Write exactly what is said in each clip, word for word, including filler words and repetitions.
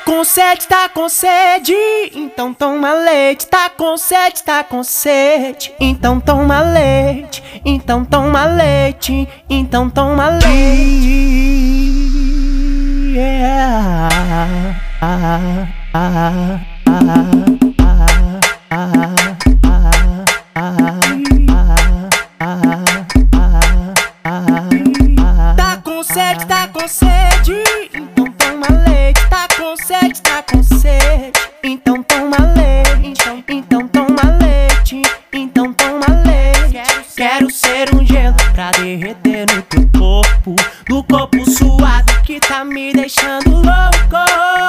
com sede, tá com sede, então toma leite. Tá com sede, tá com sede, então toma leite. Então toma leite, então toma leite. Yeah. Ah, ah, ah, ah, ah, ah. Tá com sede, tá com sede, então toma leite. Tá com sede, tá com sede, então toma leite. Então, então toma leite, então toma leite. Quero ser um gelo pra derreter no teu corpo, no corpo suado que tá me deixando louco.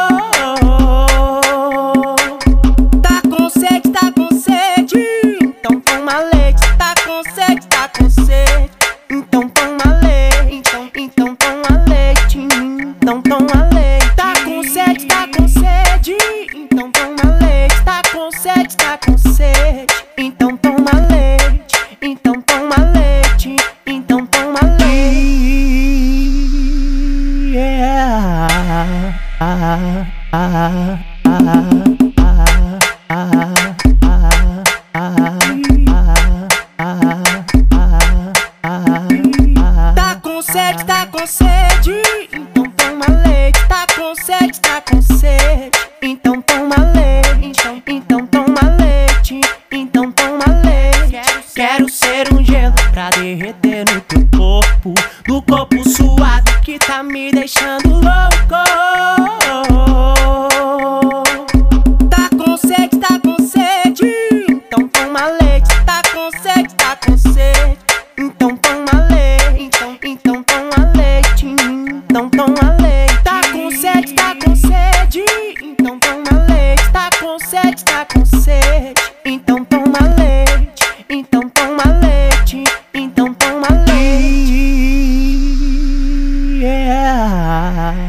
Tá com sede, tá com sede, então toma leite. Tá com sede, tá com sede, então toma leite. Então, então toma leite, então toma leite. Tá com sede, tá com sede, então toma leite. Tá com sede, tá com sede, então toma leite. Então toma leite, então toma leite. Yeah. Ah, ah, ah, ah, ah, ah. Tá com sede, tá com sede, então toma leite. Tá com sede, tá com sede, então toma leite. Então, então toma leite, então toma leite. Quero ser um gelo pra derreter no teu corpo, no corpo suado que tá me deixando louco. Tá com sede, tá com sede, então toma leite. Tá com sede, tá com sede, então toma leite. Então, então toma leite, então toma leite. Tá com sede, tá com sede, então toma leite. Tá com sede, tá com sede, então toma leite. Então toma leite, então toma leite. Yeah.